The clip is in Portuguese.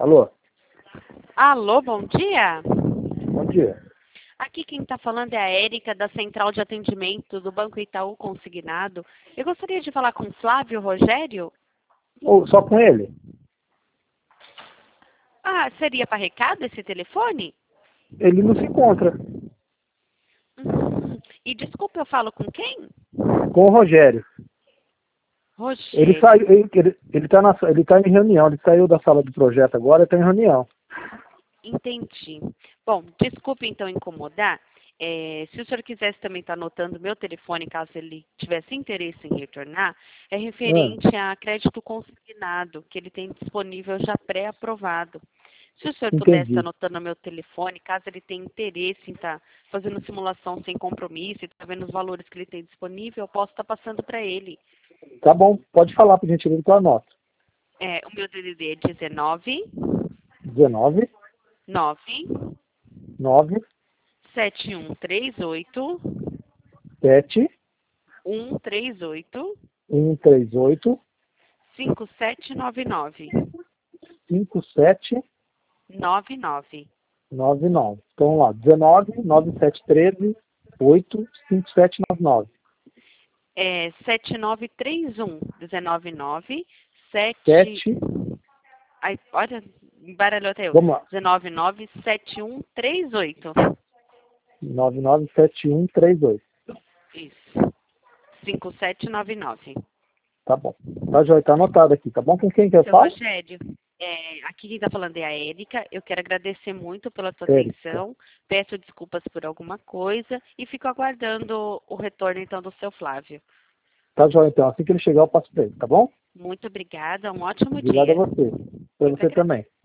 Alô? Alô, bom dia. Bom dia. Aqui quem está falando é a Érica, da Central de Atendimento do Banco Itaú Consignado. Eu gostaria de falar com Flávio Rogério. Ou só com ele? Ah, seria para recado esse telefone? Ele não se encontra. E desculpa, eu falo com quem? Com o Rogério. Ele Rogério. saiu, ele tá em reunião, ele saiu da sala do projeto agora e está em reunião. Entendi. Bom, desculpe então incomodar. Se o senhor quisesse também estar anotando meu telefone, caso ele tivesse interesse em retornar, é referente a crédito consignado, que ele tem disponível já pré-aprovado. Se o senhor pudesse estar Entendi. anotando meu telefone, caso ele tenha interesse em estar fazendo simulação sem compromisso e estar vendo os valores que ele tem disponível, eu posso estar passando para ele. Tá bom, pode falar para a gente ver que eu anoto. O meu DDD é 19 19 9 9 7138 7 138 138 5799 57 99. 99. Então vamos lá, 19 9713 8 5799. 7931 199 7. 7. Ai, olha, embaralhou até eu. Vamos lá. 199 7138. 997138. Isso. 5799. Tá bom. Tá, Joia, tá anotado aqui, tá bom? Com quem que eu Seu falo? Rogério, aqui quem está falando é a Érica. Eu quero agradecer muito pela sua Érica. atenção. Peço desculpas por alguma coisa e fico aguardando o retorno então do seu Flávio. Tá, Joia, então. Assim que ele chegar, eu passo pra ele, tá bom? Muito obrigada, um ótimo Obrigado a dia. você. Pra Eu que você também.